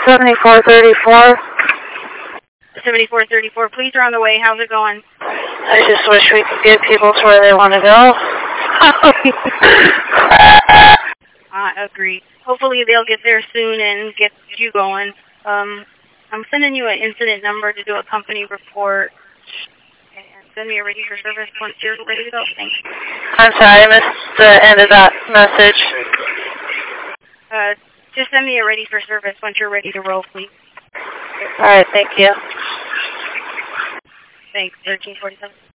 7434. 7434, police are on the way. How's it going? I just wish we could get people to where they want to go. Agreed. Hopefully they'll get there soon and get you going. I'm sending you an incident number to do a company report. And send me a ready for service once you're ready to go. Thanks. I'm sorry, I missed the end of that message. Just send me a ready for service once you're ready to roll, please. All right, thank you. Thanks, 1347.